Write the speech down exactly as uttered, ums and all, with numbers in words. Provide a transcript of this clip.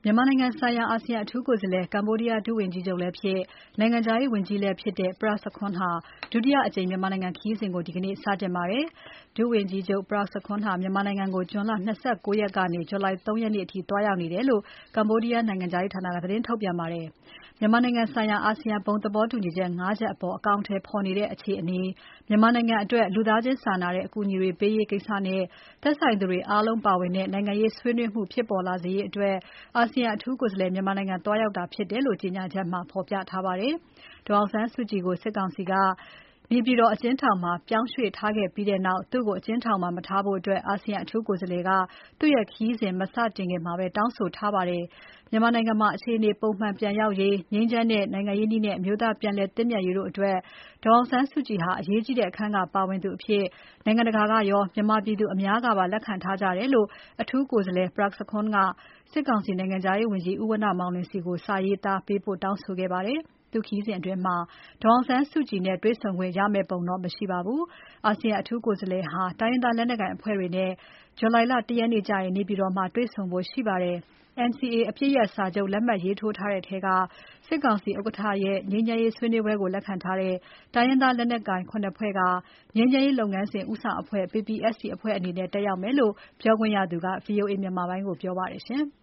မြန်မာနိုင်ငံဆိုင်ရာအာဆီယံအထူးကိုယ်စားလှယ် ကမ္ဘောဒီးယားဒုဝန်ကြီးချုပ်လည်းဖြစ် နိုင်ငံခြားရေးဝန်ကြီးလည်းဖြစ်တဲ့ Prak Sokhonn ဟာဒုတိယအကြိမ်မြန်မာနိုင်ငံခရီးစဉ်ကို ဒီကနေ့ စတင်ပါတယ်။ ဒုဝန်ကြီးချုပ် Prak Sokhonn ဟာမြန်မာနိုင်ငံကို ဇွန်လ ၂၉ ရက်ကနေ ဇူလိုင် ၃ ရက်နေ့အထိ သွားရောက်နေတယ်လို့ ကမ္ဘောဒီးယားနိုင်ငံခြားရေးဌာနက သတင်းထုတ်ပြန်ပါတယ်။ မြန်မာနိုင်ငံဆိုင်ရာ အာဆီယံဘုံသဘောတူညီချက် ၅ ချက်အပေါ် အကောင်အထည်ဖော်နေတဲ့အခြေအနေ၊ မြန်မာနိုင်ငံအတွက် လူသားချင်းစာနာတဲ့ အကူအညီတွေပေးရေးကိစ္စနဲ့ သက်ဆိုင်သူတွေအားလုံးပါဝင်တဲ့ နိုင်ငံရေးဆွေးနွေးမှုဖြစ်ပေါ်လာစေရေးအတွက် အာဆီယံအထူးကိုယ်စားလှယ် မြန်မာနိုင်ငံသွားရောက်တာဖြစ်တယ်လို့ ကြေညာချက်မှာ ဖော်ပြထားပါတယ်။ ဒေါ်အောင်ဆန်းစုကြည်ကို စစ်ကောင်စီက နေပြည်တော်အကျဉ်းထောင်မှာ ပြောင်းရွှေ့ထားခဲ့ပြီးနောက် သူ့ကို အကျဉ်းထောင်မှာ မထားဖို့ အာဆီယံအထူးကိုယ်စားလှယ်က သူ့ရဲ့ခရီးစဉ်မစတင်ခင်မှာပဲ တောင်းဆိုထားပါတယ်။ မြန်မာနိုင်ငံမှာ အခြေအနေပုံမှန်ပြန်ရောက်ရေး၊ ငြိမ်းချမ်းတဲ့ နိုင်ငံရေးနည်းနဲ့ အမျိုးသားပြန်လည်သင့်မြတ်ရေးတို့အတွက် ဒေါ်အောင်ဆန်းစုကြည်ဟာ အရေးကြီးတဲ့ အခန်းကဏ္ဍပါဝင်သူအဖြစ် နိုင်ငံတကာကရော မြန်မာပြည်သူအများကပါ လက်ခံထားကြတယ်လို့ အထူးကိုယ်စားလှယ် Prak Sokhonn က စစ်ကောင်စီနိုင်ငံခြားရေးဝန်ကြီး ဦးဝဏ္ဏမောင်လွင်ဆီကို စာရေးသားပေးပို့တောင်းဆိုခဲ့ပါတယ်။ သူ့ခရီးစဉ်အတွင်း ဒေါ်အောင်ဆန်းစုကြည်နဲ့ တွေ့ဆုံခွင့်ရမယ့်ပုံတော့ မရှိပါဘူး။ အာဆီယံအထူးကိုယ်စားလှယ်ဟာ တိုင်းရင်းသားလက်နက်ကိုင်အဖွဲ့တွေနဲ့ ဇူလိုင် ၁ ရက်နေ့ကျရင် နေပြည်တော်မှာ တွေ့ဆုံဖို့ရှိပါတယ်။ NCA အပစ်ရပ်စာချုပ် လက်မှတ်ရေးထိုးထားတဲ့ထဲက စစ်ကောင်စီဥက္ကဋ္ဌရဲ့ ငြိမ်းချမ်းရေးဆွေးနွေးပွဲကို လက်ခံထားတဲ့ တိုင်းရင်းသားလက်နက်ကိုင် ၇ ဖွဲ့က ငြိမ်းချမ်းရေးလုပ်ငန်းစဉ် ဦးဆောင်အဖွဲ့ PPST အဖွဲ့အနေနဲ့ တက်ရောက်မယ်လို့ ပြောခွင့်ရသူက ဗွီအိုအေမြန်မာပိုင်းကို ပြောပါတယ်။